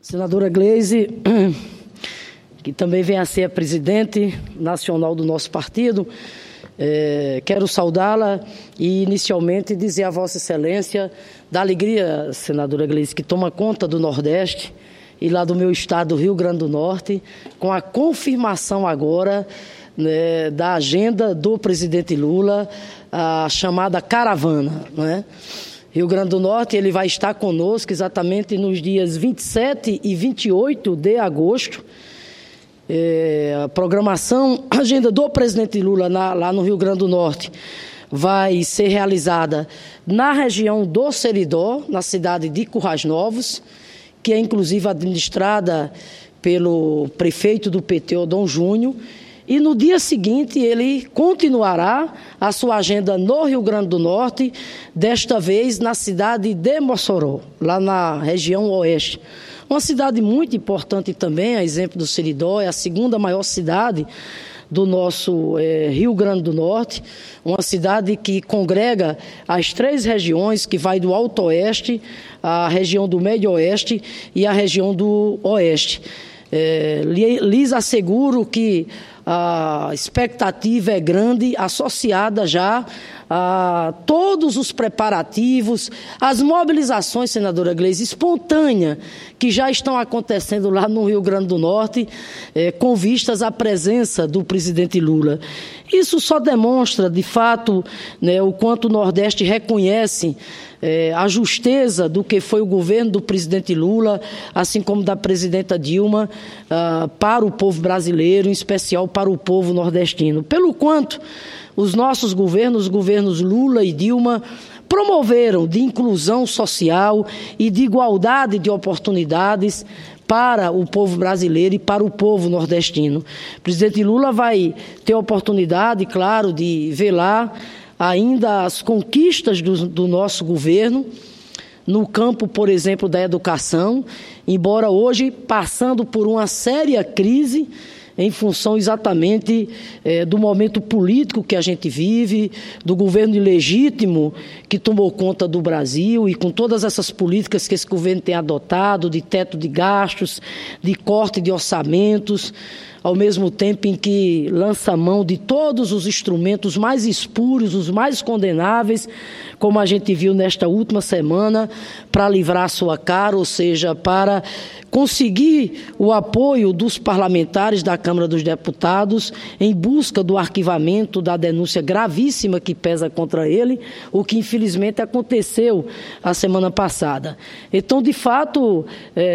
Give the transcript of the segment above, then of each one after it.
Senadora Gleisi, que também vem a ser a presidente nacional do nosso partido, quero saudá-la e inicialmente dizer a Vossa Excelência da alegria, senadora Gleisi, que toma conta do Nordeste e lá do meu estado, do Rio Grande do Norte, com a confirmação agora, né, da agenda do presidente Lula, a chamada caravana, né? Rio Grande do Norte, ele vai estar conosco exatamente nos dias 27 e 28 de agosto. A programação, a agenda do presidente Lula lá no Rio Grande do Norte vai ser realizada na região do Seridó, na cidade de Currais Novos, que é inclusive administrada pelo prefeito do PT, Odon Júnior. E no dia seguinte ele continuará a sua agenda no Rio Grande do Norte, desta vez na cidade de Mossoró, lá na região oeste. Uma cidade muito importante também, a exemplo do Seridó, é a segunda maior cidade do nosso Rio Grande do Norte, uma cidade que congrega as três regiões, que vai do Alto Oeste, a região do Médio Oeste e a região do Oeste. Lhes asseguro que a expectativa é grande, associada já a todos os preparativos, as mobilizações, senadora Gleisi, espontâneas, que já estão acontecendo lá no Rio Grande do Norte, com vistas à presença do presidente Lula. Isso só demonstra, de fato, né, o quanto o Nordeste reconhece a justeza do que foi o governo do presidente Lula, assim como da presidenta Dilma, para o povo brasileiro, em especial para o povo nordestino. Pelo quanto os nossos governos, os governos Lula e Dilma, promoveram de inclusão social e de igualdade de oportunidades para o povo brasileiro e para o povo nordestino. O presidente Lula vai ter a oportunidade, claro, de velar ainda as conquistas do nosso governo, no campo, por exemplo, da educação, embora hoje passando por uma séria crise, em função exatamente do momento político que a gente vive, do governo ilegítimo que tomou conta do Brasil e com todas essas políticas que esse governo tem adotado, de teto de gastos, de corte de orçamentos, ao mesmo tempo em que lança mão de todos os instrumentos mais espúrios, os mais condenáveis, como a gente viu nesta última semana, para livrar a sua cara, ou seja, para conseguir o apoio dos parlamentares da Câmara dos Deputados em busca do arquivamento da denúncia gravíssima que pesa contra ele, o que infelizmente aconteceu a semana passada. Então, de fato,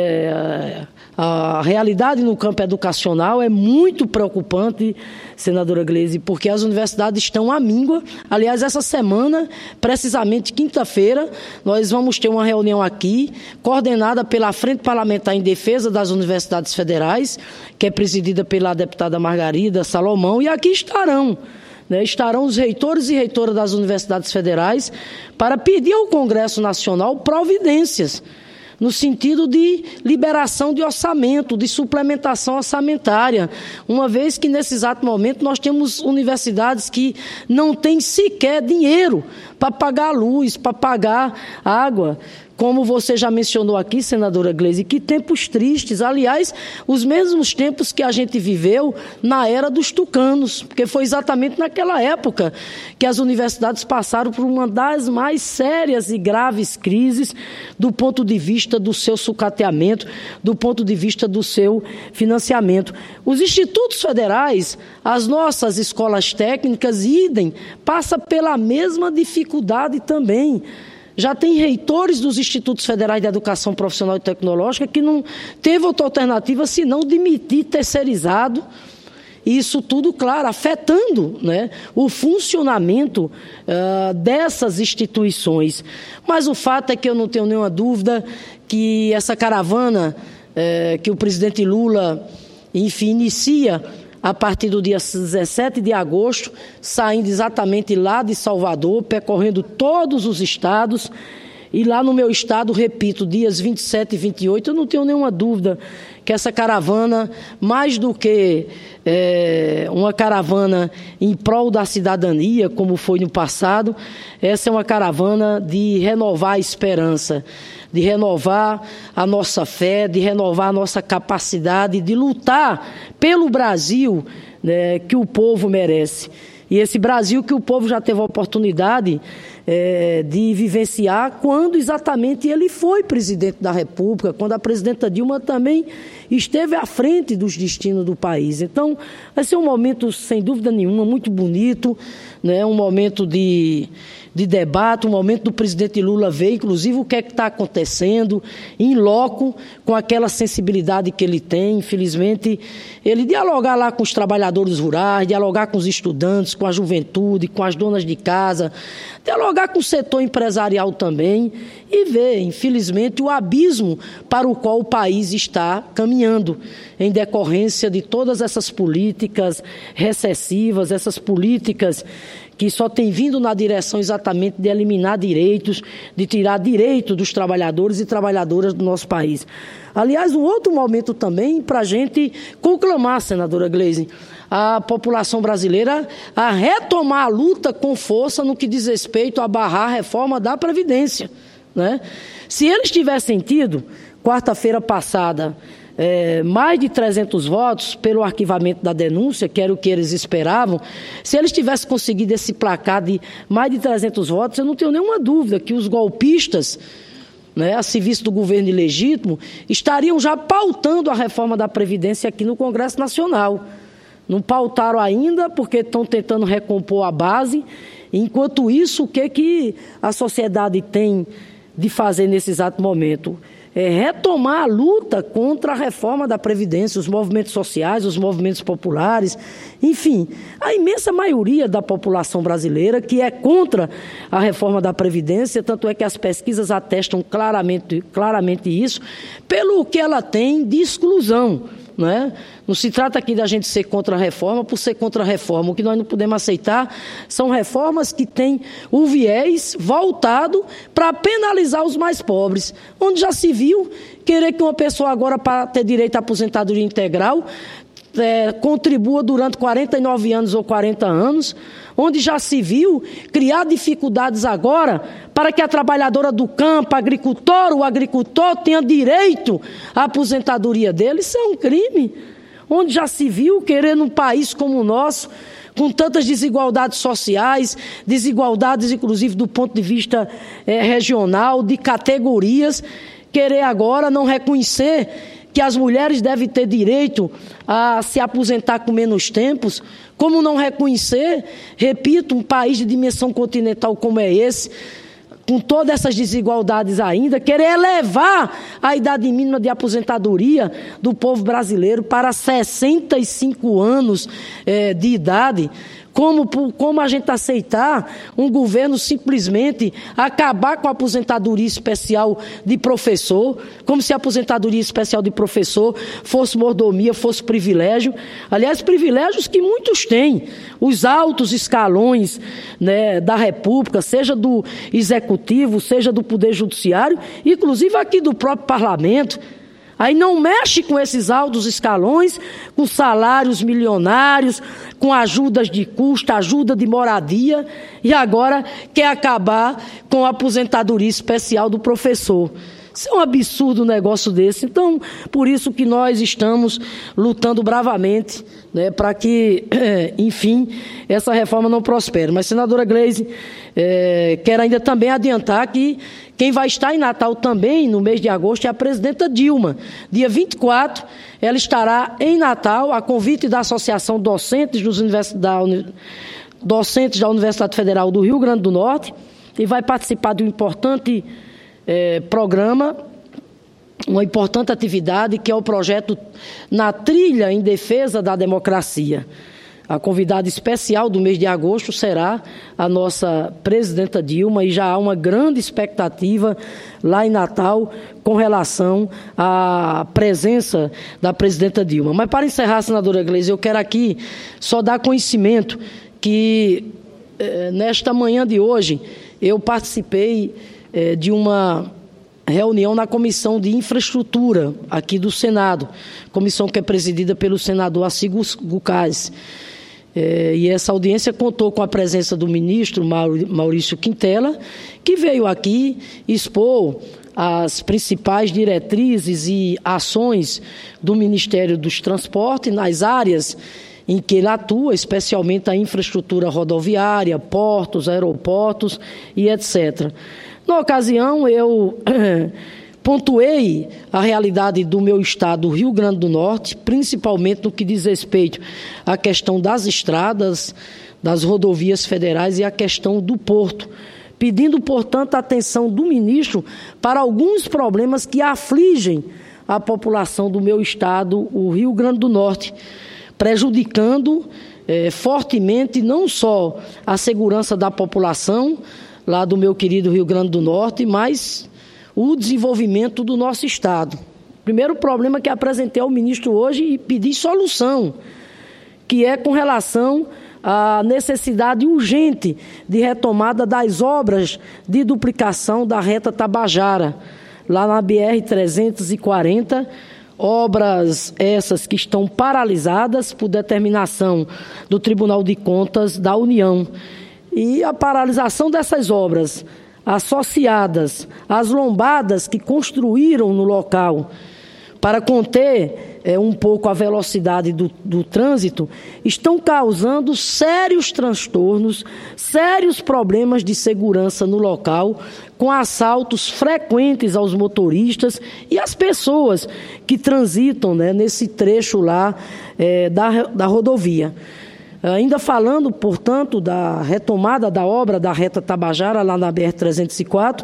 a realidade no campo educacional é muito preocupante, senadora Gleisi, porque as universidades estão à míngua. Aliás, essa semana, precisamente quinta-feira, nós vamos ter uma reunião aqui, coordenada pela Frente Parlamentar em Defesa das Universidades Federais, que é presidida pela deputada Margarida Salomão, e aqui estarão os reitores e reitoras das universidades federais para pedir ao Congresso Nacional providências no sentido de liberação de orçamento, de suplementação orçamentária, uma vez que nesse exato momento nós temos universidades que não têm sequer dinheiro para pagar a luz, para pagar a água. Como você já mencionou aqui, senadora Gleisi, que tempos tristes, aliás, os mesmos tempos que a gente viveu na era dos tucanos, porque foi exatamente naquela época que as universidades passaram por uma das mais sérias e graves crises do ponto de vista do seu sucateamento, do ponto de vista do seu financiamento. Os institutos federais, as nossas escolas técnicas, idem, passa pela mesma dificuldade também. Já tem reitores dos Institutos Federais de Educação Profissional e Tecnológica que não teve outra alternativa senão demitir terceirizado. Isso tudo, claro, afetando, né, o funcionamento dessas instituições. Mas o fato é que eu não tenho nenhuma dúvida que essa caravana que o presidente Lula, enfim, inicia a partir do dia 17 de agosto, saindo exatamente lá de Salvador, percorrendo todos os estados. E lá no meu estado, repito, dias 27 e 28, eu não tenho nenhuma dúvida que essa caravana, mais do que uma caravana em prol da cidadania, como foi no passado, essa é uma caravana de renovar a esperança. de renovar a nossa fé, de renovar a nossa capacidade de lutar pelo Brasil, né, que o povo merece. E esse Brasil que o povo já teve a oportunidade de vivenciar quando exatamente ele foi presidente da República, quando a presidenta Dilma também esteve à frente dos destinos do país. Então, vai ser um momento, sem dúvida nenhuma, muito bonito, né? Um momento de debate, um momento do presidente Lula ver, inclusive, o que é que está acontecendo, em loco, com aquela sensibilidade que ele tem. Infelizmente, ele dialogar lá com os trabalhadores rurais, dialogar com os estudantes, com a juventude, com as donas de casa, dialogar com o setor empresarial também e ver, infelizmente, o abismo para o qual o país está caminhando em decorrência de todas essas políticas recessivas, essas políticas que só têm vindo na direção exatamente de eliminar direitos, de tirar direito dos trabalhadores e trabalhadoras do nosso país. Aliás, um outro momento também para a gente conclamar, senadora Gleisi, a população brasileira a retomar a luta com força no que diz respeito a barrar a reforma da Previdência, né? Se eles tivessem tido, quarta-feira passada, mais de 300 votos pelo arquivamento da denúncia, que era o que eles esperavam, se eles tivessem conseguido esse placar de mais de 300 votos, eu não tenho nenhuma dúvida que os golpistas, né, a serviço do governo ilegítimo, estariam já pautando a reforma da Previdência aqui no Congresso Nacional. Não pautaram ainda porque estão tentando recompor a base. Enquanto isso, o que a sociedade tem de fazer nesse exato momento? É retomar a luta contra a reforma da Previdência, os movimentos sociais, os movimentos populares, enfim, a imensa maioria da população brasileira que é contra a reforma da Previdência, tanto é que as pesquisas atestam claramente isso, pelo que ela tem de exclusão, né? Não se trata aqui da gente ser contra a reforma por ser contra a reforma. O que nós não podemos aceitar são reformas que têm o viés voltado para penalizar os mais pobres. Onde já se viu querer que uma pessoa agora, para ter direito à aposentadoria integral, contribua durante 49 anos ou 40 anos, onde já se viu criar dificuldades agora para que a trabalhadora do campo, o agricultor tenha direito à aposentadoria dele. Isso é um crime. Onde já se viu querer num país como o nosso, com tantas desigualdades sociais, desigualdades inclusive do ponto de vista regional, de categorias, querer agora não reconhecer que as mulheres devem ter direito a se aposentar com menos tempos, como não reconhecer, repito, um país de dimensão continental como é esse, com todas essas desigualdades ainda, querer elevar a idade mínima de aposentadoria do povo brasileiro para 65 anos de idade. Como a gente aceitar um governo simplesmente acabar com a aposentadoria especial de professor, como se a aposentadoria especial de professor fosse mordomia, fosse privilégio. Aliás, privilégios que muitos têm, os altos escalões, né, da República, seja do Executivo, seja do Poder Judiciário, inclusive aqui do próprio Parlamento. Aí não mexe com esses altos escalões, com salários milionários, com ajudas de custo, ajuda de moradia, e agora quer acabar com a aposentadoria especial do professor. Isso é um absurdo um negócio desse. Então, por isso que nós estamos lutando bravamente, né, para que, enfim, essa reforma não prospere. Mas, senadora Gleisi, quero ainda também adiantar que quem vai estar em Natal também, no mês de agosto, é a presidenta Dilma. Dia 24, ela estará em Natal, a convite da Associação Docentes da Universidade Federal do Rio Grande do Norte, e vai participar de um importante programa, uma importante atividade, que é o projeto Na Trilha em Defesa da Democracia. A convidada especial do mês de agosto será a nossa presidenta Dilma, e já há uma grande expectativa lá em Natal com relação à presença da presidenta Dilma. Mas, para encerrar, senadora Gleisi, eu quero aqui só dar conhecimento que, nesta manhã de hoje, eu participei de uma reunião na Comissão de Infraestrutura aqui do Senado, comissão que é presidida pelo senador Assis Gucás. E essa audiência contou com a presença do ministro Maurício Quintela, que veio aqui expor as principais diretrizes e ações do Ministério dos Transportes nas áreas em que ele atua, especialmente a infraestrutura rodoviária, portos, aeroportos e etc. Na ocasião, eu pontuei a realidade do meu estado, Rio Grande do Norte, principalmente no que diz respeito à questão das estradas, das rodovias federais e a questão do porto, pedindo, portanto, a atenção do ministro para alguns problemas que afligem a população do meu estado, o Rio Grande do Norte, prejudicando fortemente não só a segurança da população lá do meu querido Rio Grande do Norte, mas o desenvolvimento do nosso estado. Primeiro problema que apresentei ao ministro hoje e pedi solução, que é com relação à necessidade urgente de retomada das obras de duplicação da reta Tabajara, lá na BR-340, obras essas que estão paralisadas por determinação do Tribunal de Contas da União. E a paralisação dessas obras, associadas às lombadas que construíram no local para conter um pouco a velocidade do trânsito, estão causando sérios transtornos, sérios problemas de segurança no local, com assaltos frequentes aos motoristas e às pessoas que transitam, nesse trecho lá da rodovia. Ainda falando, portanto, da retomada da obra da reta Tabajara, lá na BR-304,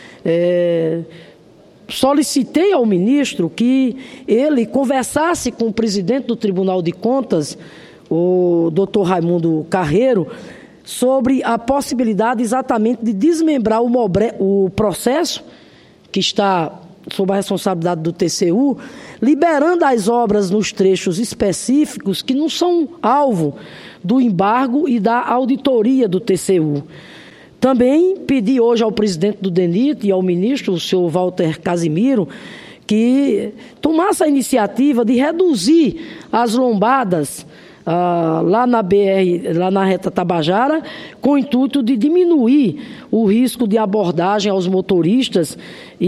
solicitei ao ministro que ele conversasse com o presidente do Tribunal de Contas, o doutor Raimundo Carreiro, sobre a possibilidade exatamente de desmembrar o processo que está sob a responsabilidade do TCU, liberando as obras nos trechos específicos que não são alvo do embargo e da auditoria do TCU. Também pedi hoje ao presidente do DENIT e ao ministro, o senhor Walter Casimiro, que tomasse a iniciativa de reduzir as lombadas lá na BR, lá na reta Tabajara, com o intuito de diminuir o risco de abordagem aos motoristas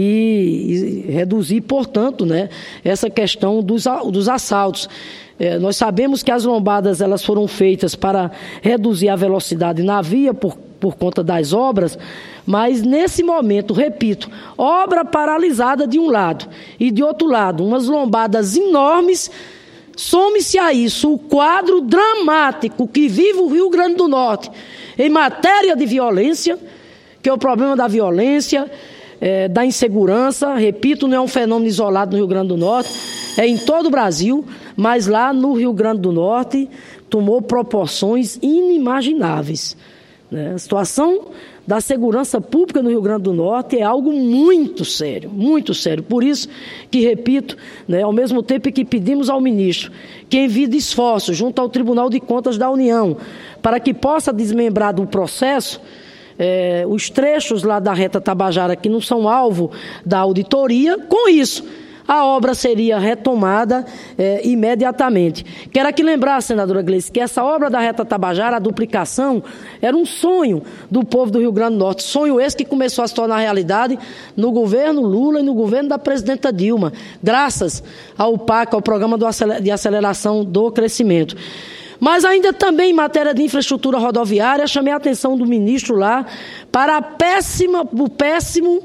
e reduzir, portanto, essa questão dos assaltos. Nós sabemos que as lombadas elas foram feitas para reduzir a velocidade na via por conta das obras, mas nesse momento, repito, obra paralisada de um lado e de outro lado, umas lombadas enormes. Some-se a isso o quadro dramático que vive o Rio Grande do Norte em matéria de violência, que é o problema da violência, da insegurança. Repito, não é um fenômeno isolado no Rio Grande do Norte, é em todo o Brasil, mas lá no Rio Grande do Norte tomou proporções inimagináveis. A situação da segurança pública no Rio Grande do Norte é algo muito sério, muito sério. Por isso que, repito, ao mesmo tempo que pedimos ao ministro que envie esforços junto ao Tribunal de Contas da União para que possa desmembrar do processo os trechos lá da reta Tabajara que não são alvo da auditoria, com isso a obra seria retomada imediatamente. Quero aqui lembrar, senadora Gleice, que essa obra da reta Tabajara, a duplicação, era um sonho do povo do Rio Grande do Norte. Sonho esse que começou a se tornar realidade no governo Lula e no governo da presidenta Dilma, graças ao PAC, ao Programa de Aceleração do Crescimento. Mas ainda também em matéria de infraestrutura rodoviária, chamei a atenção do ministro lá para o péssimo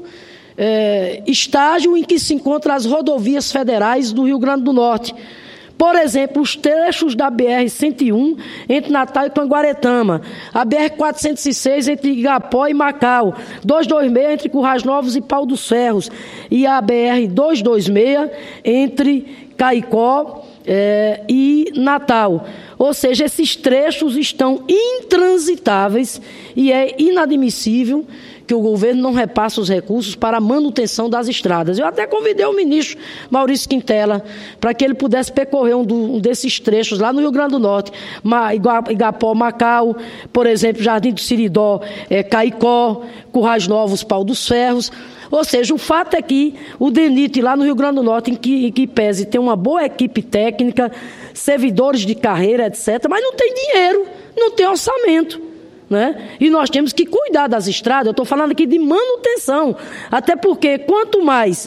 estágio em que se encontram as rodovias federais do Rio Grande do Norte. Por exemplo, os trechos da BR-101 entre Natal e Canguaretama, a BR-406 entre Igapó e Macau, 226 entre Currais Novos e Pau dos Ferros e a BR-226 entre Caicó e Natal. Ou seja, esses trechos estão intransitáveis e é inadmissível que o governo não repasse os recursos para a manutenção das estradas. Eu até convidei o ministro Maurício Quintela para que ele pudesse percorrer um desses trechos lá no Rio Grande do Norte, Igapó, Macau, por exemplo, Jardim do Siridó, Caicó, Currais Novos, Pau dos Ferros. Ou seja, o fato é que o DENIT lá no Rio Grande do Norte, em que pese tem uma boa equipe técnica, servidores de carreira, etc., mas não tem dinheiro, não tem orçamento. né? E nós temos que cuidar das estradas. Eu estou falando aqui de manutenção, até porque quanto mais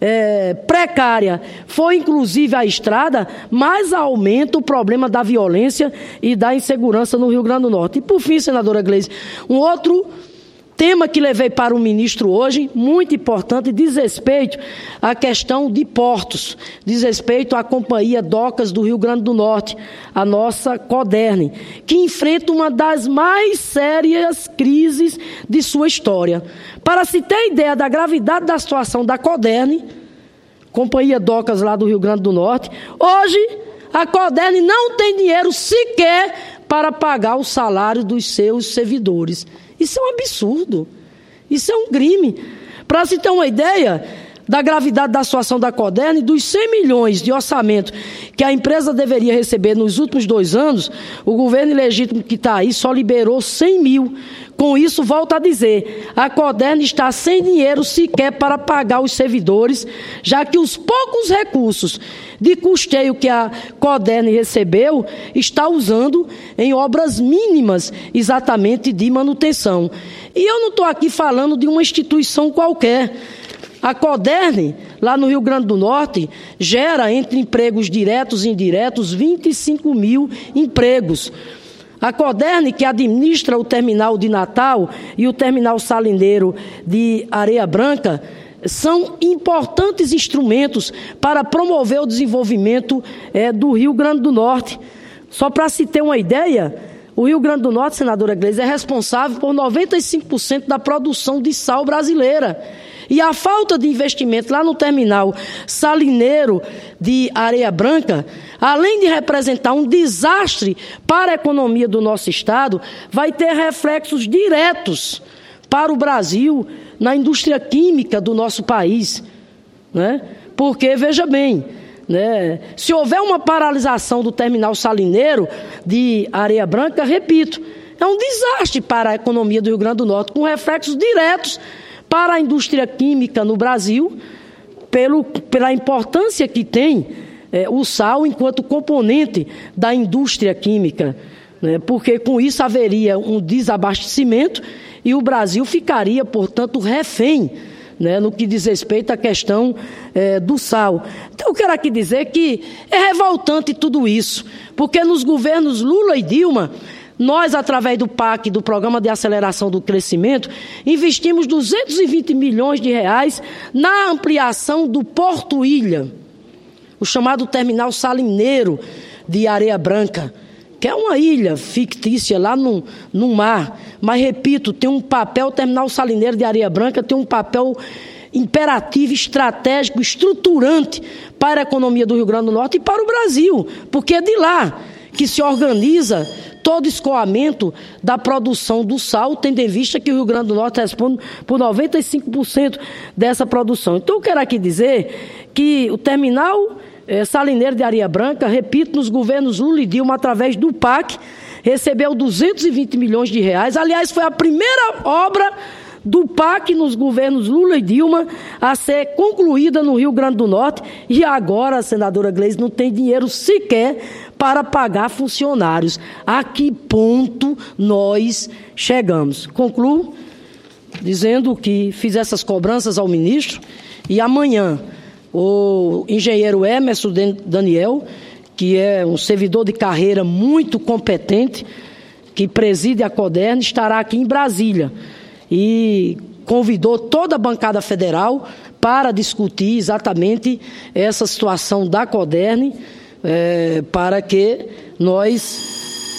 precária for inclusive a estrada, mais aumenta o problema da violência e da insegurança no Rio Grande do Norte. E por fim, senadora Gleisi, um outro tema que levei para o ministro hoje, muito importante, diz respeito à questão de portos, diz respeito à Companhia Docas do Rio Grande do Norte, a nossa Coderne, que enfrenta uma das mais sérias crises de sua história. Para se ter ideia da gravidade da situação da Coderne, Companhia Docas lá do Rio Grande do Norte, hoje a Coderne não tem dinheiro sequer para pagar o salário dos seus servidores. Isso é um absurdo, isso é um crime. Para se ter uma ideia da gravidade da situação da Coderne, dos 100 milhões de orçamento que a empresa deveria receber nos últimos 2 anos, o governo ilegítimo que está aí só liberou 100 mil. Com isso, volto a dizer, a Coderne está sem dinheiro sequer para pagar os servidores, já que os poucos recursos de custeio que a Coderne recebeu está usando em obras mínimas, exatamente de manutenção. E eu não estou aqui falando de uma instituição qualquer. A Coderne, lá no Rio Grande do Norte, gera, entre empregos diretos e indiretos, 25 mil empregos. A Coderne, que administra o terminal de Natal e o terminal salineiro de Areia Branca, são importantes instrumentos para promover o desenvolvimento do Rio Grande do Norte. Só para se ter uma ideia, o Rio Grande do Norte, senadora Gleisi, é responsável por 95% da produção de sal brasileira. E a falta de investimento lá no terminal salineiro de Areia Branca, além de representar um desastre para a economia do nosso estado, vai ter reflexos diretos para o Brasil na indústria química do nosso país, né? Porque, veja bem, né, se houver uma paralisação do terminal salineiro de Areia Branca, repito, é um desastre para a economia do Rio Grande do Norte, com reflexos diretos para a indústria química no Brasil, pela importância que tem o sal enquanto componente da indústria química, né? Porque com isso haveria um desabastecimento e o Brasil ficaria, portanto, refém, né, no que diz respeito à questão do sal. Então, eu quero aqui dizer que é revoltante tudo isso, porque nos governos Lula e Dilma, nós, através do PAC, do Programa de Aceleração do Crescimento, investimos 220 milhões de reais na ampliação do Porto Ilha, o chamado terminal salineiro de Areia Branca, que é uma ilha fictícia lá no mar. Mas, repito, tem um papel, o terminal salineiro de Areia Branca tem um papel imperativo, estratégico, estruturante para a economia do Rio Grande do Norte e para o Brasil, porque é de lá que se organiza todo escoamento da produção do sal, tendo em vista que o Rio Grande do Norte responde por 95% dessa produção. Então, eu quero aqui dizer que o terminal salineiro de Areia Branca, repito, nos governos Lula e Dilma, através do PAC, recebeu 220 milhões de reais. Aliás, foi a primeira obra do PAC nos governos Lula e Dilma a ser concluída no Rio Grande do Norte. E agora, a senadora Gleisi, não tem dinheiro sequer para pagar funcionários. A que ponto nós chegamos? Concluo dizendo que fiz essas cobranças ao ministro e amanhã o engenheiro Emerson Daniel, que é um servidor de carreira muito competente, que preside a Coderne, estará aqui em Brasília e convidou toda a bancada federal para discutir exatamente essa situação da Coderne, para que nós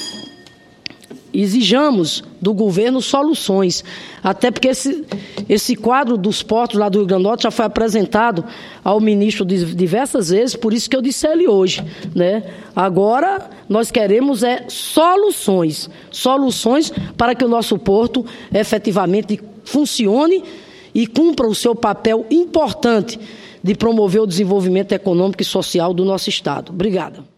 exijamos do governo soluções, até porque esse quadro dos portos lá do Rio Grande do Norte já foi apresentado ao ministro diversas vezes, por isso que eu disse a ele hoje, né? Agora nós queremos soluções para que o nosso porto efetivamente funcione e cumpra o seu papel importante de promover o desenvolvimento econômico e social do nosso estado. Obrigada.